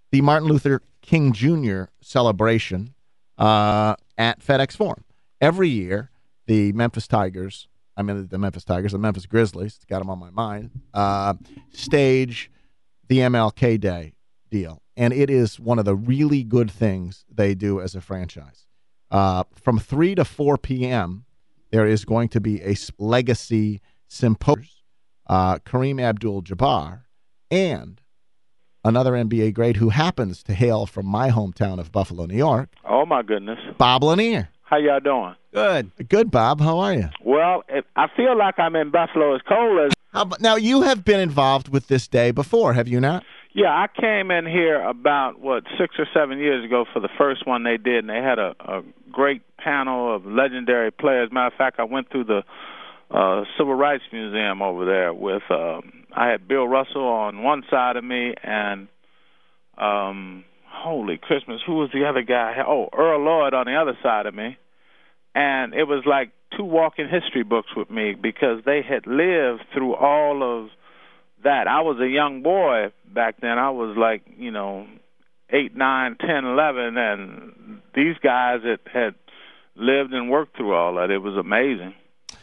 the Martin Luther King Jr. celebration at FedEx Forum. Every year, the Memphis Grizzlies, got them on my mind, stage the MLK Day deal. And it is one of the really good things they do as a franchise. From 3 to 4 p.m., there is going to be a legacy symposium. Kareem Abdul-Jabbar and another NBA great who happens to hail from my hometown of Buffalo, New York. Oh, my goodness. Bob Lanier. How y'all doing? Good. Good, Bob. How are you? Well, I feel like I'm in Buffalo as cold as... Now, you have been involved with this day before, have you not? Yeah, I came in here about, 6 or 7 years ago for the first one they did, and they had a great panel of legendary players. Matter of fact, I went through the Civil Rights Museum over there with... I had Bill Russell on one side of me, and holy Christmas, who was the other guy? Oh, Earl Lloyd on the other side of me. And it was like two walking history books with me because they had lived through all of that. I was a young boy back then. I was like, 8, 9, 10, 11, and these guys had lived and worked through all that. It was amazing.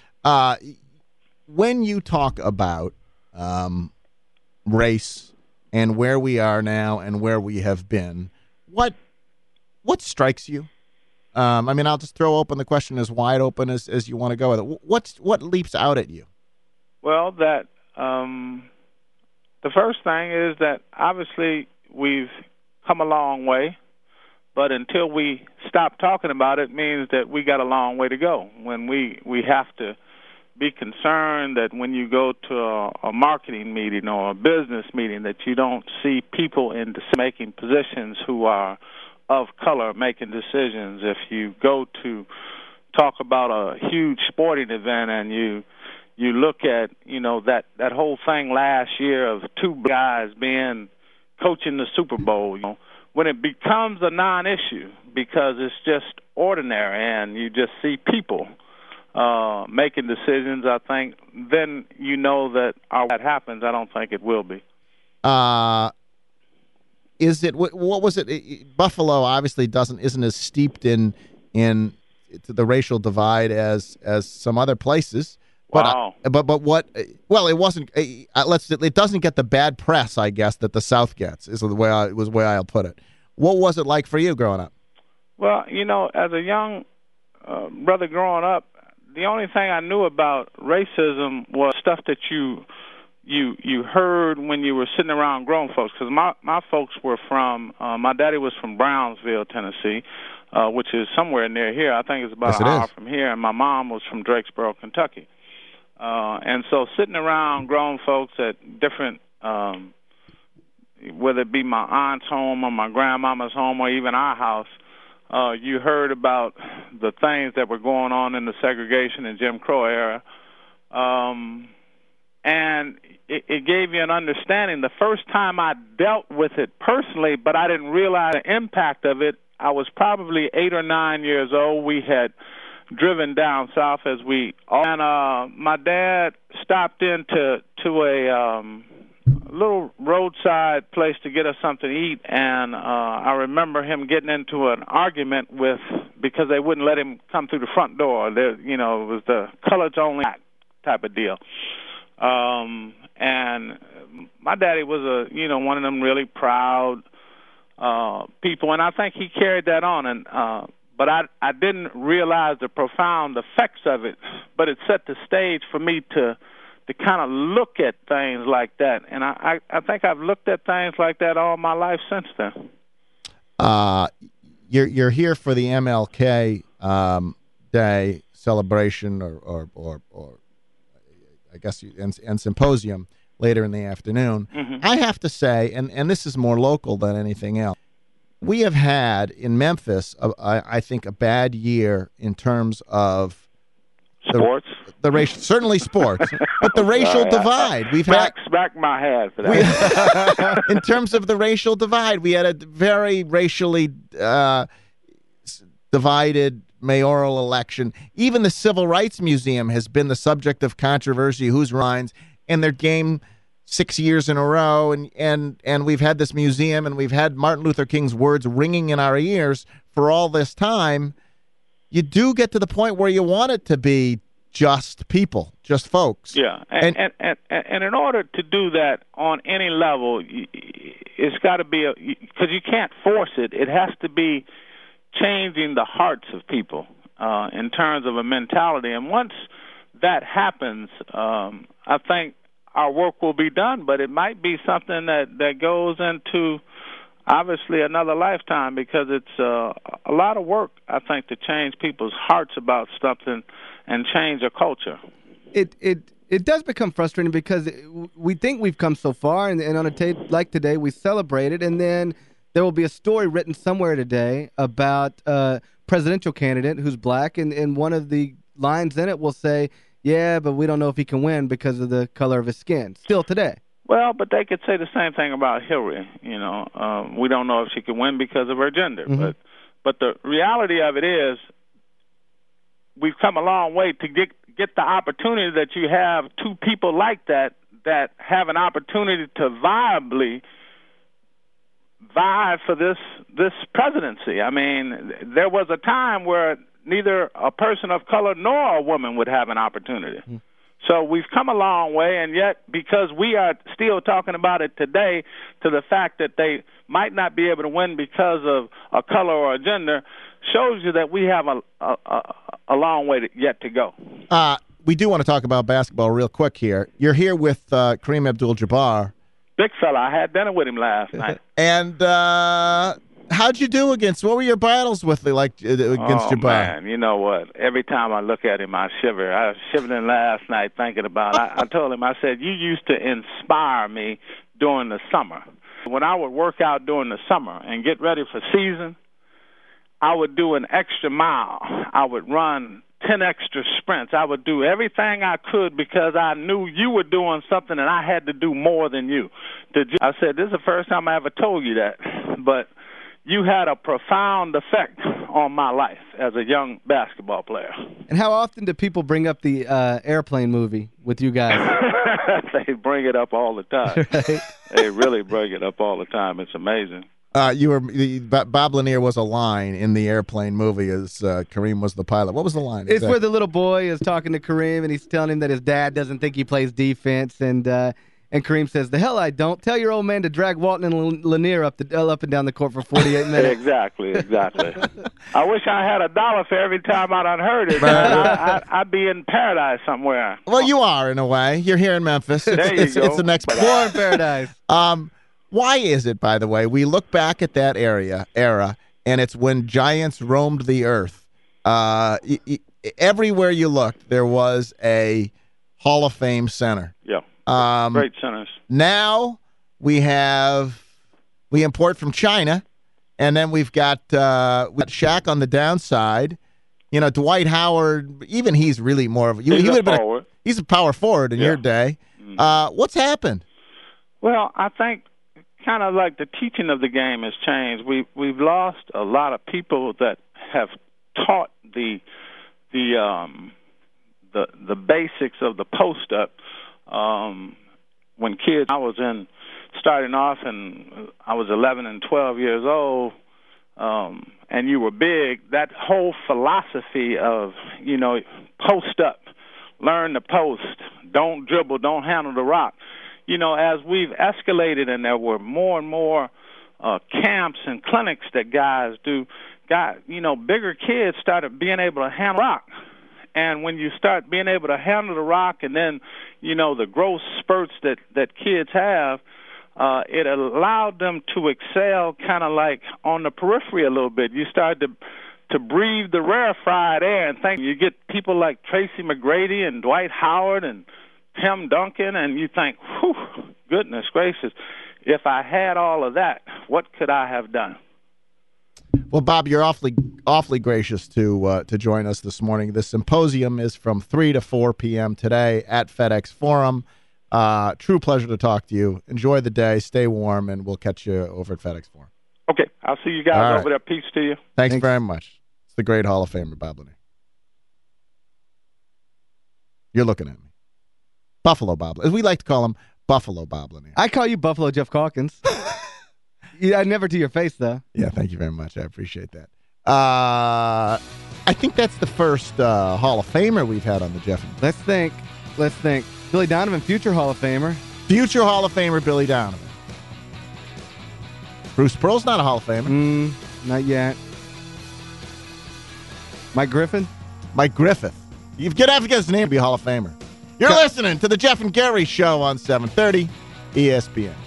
When you talk about race and where we are now and where we have been, what strikes you? I'll just throw open the question as wide open as you want to go with it. What leaps out at you? Well, that the first thing is that obviously we've come a long way, but until we stop talking about it means that we got a long way to go. When we have to be concerned that when you go to a marketing meeting or a business meeting that you don't see people in decision-making positions who are of color making decisions. If you go to talk about a huge sporting event and you look at, that whole thing last year of two guys coaching the Super Bowl, when it becomes a non-issue because it's just ordinary and you just see people making decisions, I think, then that that happens. I don't think it will be. Is it what was it? Buffalo obviously isn't as steeped in the racial divide as some other places. But wow. But what? Well, it wasn't. It doesn't get the bad press, I guess, that the South gets. Is the way I'll put it. What was it like for you growing up? Well, as a young brother growing up, the only thing I knew about racism was stuff that you heard when you were sitting around grown folks. Because my folks were from, my daddy was from Brownsville, Tennessee, which is somewhere near here. I think it's about an hour from here. And my mom was from Drakesboro, Kentucky. And so sitting around grown folks at different, whether it be my aunt's home or my grandmama's home or even our house, you heard about the things that were going on in the segregation and Jim Crow era. And it gave you an understanding. The first time I dealt with it personally, but I didn't realize the impact of it, I was probably 8 or 9 years old. We had driven down south and my dad stopped into a little roadside place to get us something to eat, and I remember him getting into an argument because they wouldn't let him come through the front door. It was the colors only type of deal. And my daddy was one of them really proud people, and I think he carried that on. And but I didn't realize the profound effects of it. But it set the stage for me to kind of look at things like that, and I think I've looked at things like that all my life since then. You're here for the MLK Day celebration, or I guess and symposium later in the afternoon. Mm-hmm. I have to say, and this is more local than anything else, we have had in Memphis, I think, a bad year in terms of sports. The racial, certainly sports, but the racial divide. We've smack my head for that. In terms of the racial divide, we had a very racially divided mayoral election. Even the Civil Rights Museum has been the subject of controversy. Who's Rhines and their game 6 years in a row, and we've had this museum, and we've had Martin Luther King's words ringing in our ears for all this time, you do get to the point where you want it to be just people, just folks. Yeah, and in order to do that on any level, it's got to be because you can't force it. It has to be changing the hearts of people in terms of a mentality. And once that happens, I think our work will be done. But it might be something that goes into obviously another lifetime, because it's a lot of work, I think, to change people's hearts about something and change a culture. It does become frustrating because we think we've come so far, and on a tape like today, we celebrate it, and then there will be a story written somewhere today about a presidential candidate who's black, and one of the lines in it will say, yeah, but we don't know if he can win because of the color of his skin, still today. Well, but they could say the same thing about Hillary. You know, we don't know if she can win because of her gender. Mm-hmm. But the reality of it is, we've come a long way to get the opportunity that you have two people like that have an opportunity to viably vie for this presidency. I mean, there was a time where neither a person of color nor a woman would have an opportunity. Mm-hmm. So we've come a long way, and yet because we are still talking about it today, to the fact that they might not be able to win because of a color or a gender, shows you that we have a long way yet to go. We do want to talk about basketball real quick here. You're here with Kareem Abdul-Jabbar. Big fella. I had dinner with him last night. And how'd you do what were your battles with against Jabbar? Man, you know what? Every time I look at him, I shiver. I was shivering last night thinking about it. I told him, I said, you used to inspire me during the summer. When I would work out during the summer and get ready for season, I would do an extra mile. I would run 10 extra sprints. I would do everything I could because I knew you were doing something and I had to do more than you. I said, this is the first time I ever told you that, but you had a profound effect on my life as a young basketball player. And how often do people bring up the Airplane movie with you guys? They bring it up all the time. Right? They really bring it up all the time. It's amazing. Bob Lanier was a line in the Airplane movie as Kareem was the pilot. What was the line? It's where the little boy is talking to Kareem, and he's telling him that his dad doesn't think he plays defense, and Kareem says, the hell I don't. Tell your old man to drag Walton and Lanier up and down the court for 48 minutes. Exactly. I wish I had $1 for every time I'd unheard it. I'd be in paradise somewhere. Well, you are, in a way. You're here in Memphis. There you go. It's the next war in paradise. Why is it, by the way, we look back at that era, and it's when giants roamed the earth. Everywhere you looked, there was a Hall of Fame center. Yeah. Great centers. Now we import from China, and then we've got Shaq on the downside. You know, Dwight Howard, even he's really more of he's a power forward in your day. What's happened? Well, I think kind of like the teaching of the game has changed. We've lost a lot of people that have taught the basics of the post up. When kids, I was starting off, and I was 11 and 12 years old, and you were big. That whole philosophy of, post up, learn the post, don't dribble, don't handle the rock. As we've escalated and there were more and more camps and clinics that guys do, bigger kids started being able to handle rock. And when you start being able to handle the rock and then, the growth spurts that kids have, it allowed them to excel kind of like on the periphery a little bit. You start to breathe the rarefied air and think you get people like Tracy McGrady and Dwight Howard and Tim Duncan, and you think, whew, goodness gracious, if I had all of that, what could I have done? Well, Bob, you're awfully gracious to join us this morning. The symposium is from 3 to 4 p.m. today at FedEx Forum. True pleasure to talk to you. Enjoy the day. Stay warm, and we'll catch you over at FedEx Forum. Okay. I'll see you guys over there. Peace to you. Thanks very much. It's the great Hall of Famer, Bob Lanier. You're looking at me. Buffalo Bob, as we like to call him, Buffalo Bob Lanier. I call you Buffalo Jeff Calkins. Yeah, never to your face, though. Yeah, thank you very much. I appreciate that. I think that's the first Hall of Famer we've had on the Jeff. Let's think. Billy Donovan, future Hall of Famer. Future Hall of Famer Billy Donovan. Bruce Pearl's not a Hall of Famer. Not yet. Mike Griffin? Mike Griffith. You've got to have to get his name to be a Hall of Famer. You're listening to the Jeff and Gary Show on 730 ESPN.